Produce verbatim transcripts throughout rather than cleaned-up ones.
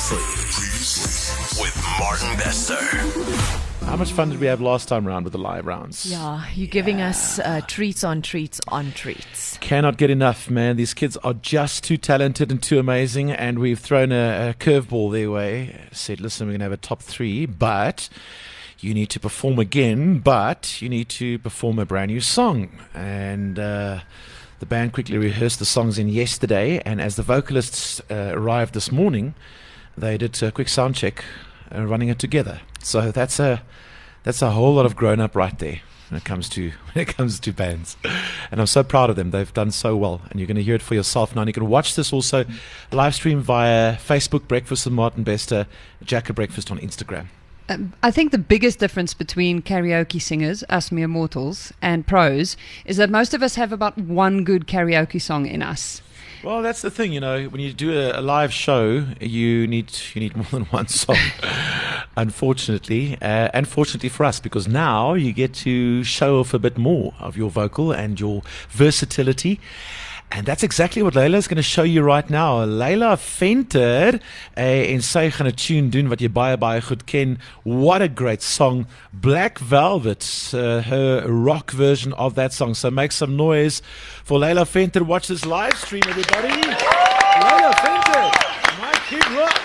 Previously with Martin Bester. How much fun did we have last time round with the live rounds? Yeah, you're giving yeah. us uh, treats on treats on treats. Cannot get enough, man. These kids are just too talented and too amazing, and we've thrown a, a curveball their way. Said, listen, we're going to have a top three, but you need to perform again, but you need to perform a brand new song. And uh, the band quickly rehearsed the songs in yesterday, and as the vocalists uh, arrived this morning, they did a quick sound check, uh, running it together. So that's a that's a whole lot of grown up right there when it comes to when it comes to bands, and I'm so proud of them. They've done so well, and you're going to hear it for yourself now. And you can watch this also live stream via Facebook, Breakfast with Martin Bester, Jack of Breakfast on Instagram. Um, I think the biggest difference between karaoke singers, us mere mortals, and pros is that most of us have about one good karaoke song in us. Well, that's the thing, you know. When you do a, a live show, you need you need more than one song. Unfortunately, uh, and fortunately for us, because now you get to show off a bit more of your vocal and your versatility. And that's exactly what Leila is going to show you right now. Leila Venter, uh, en sy gaan 'n tune doen wat jy baie baie goed ken. What a great song, Black Velvet, uh, her rock version of that song. So make some noise for Leila Venter. Watch this live stream, everybody. Leila Venter, my kid rocks.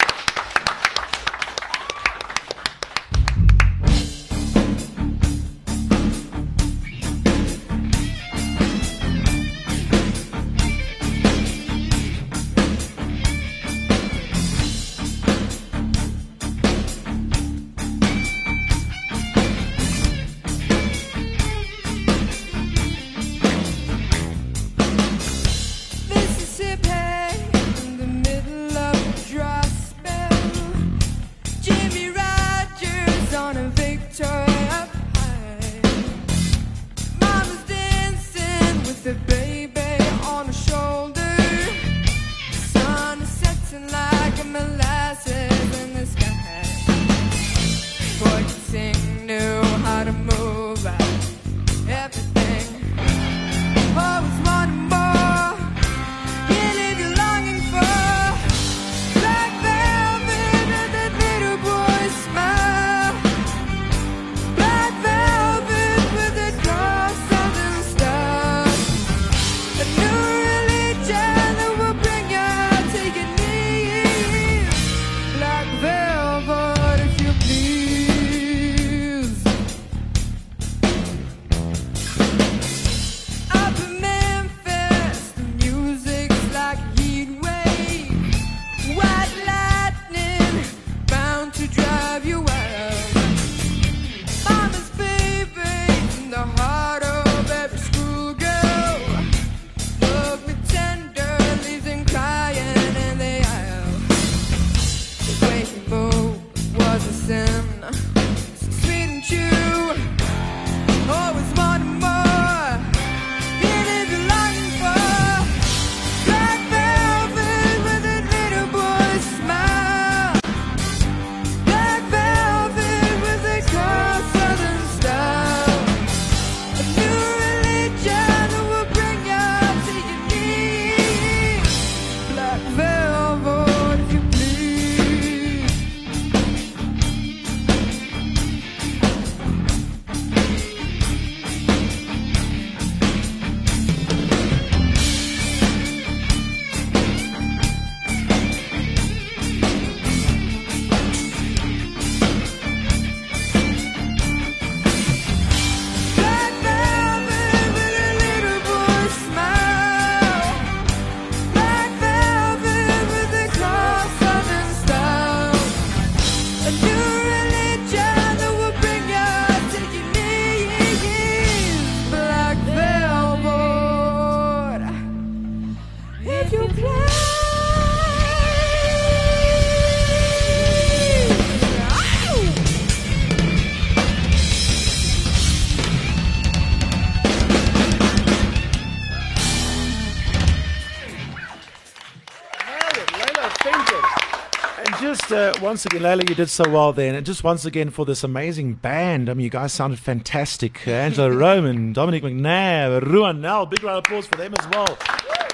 Just uh, once again, Leila, you did so well then. And just once again for this amazing band. I mean, you guys sounded fantastic. Uh, Angela Roman, Dominic McNabb, Ruan Nell. Big round of applause for them as well.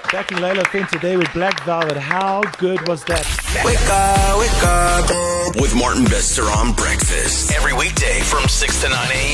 Backing Layla Fenton today with Black Velvet. How good was that? Wake up, wake up. With Martin Bester on breakfast. Every weekday from six to nine a.m.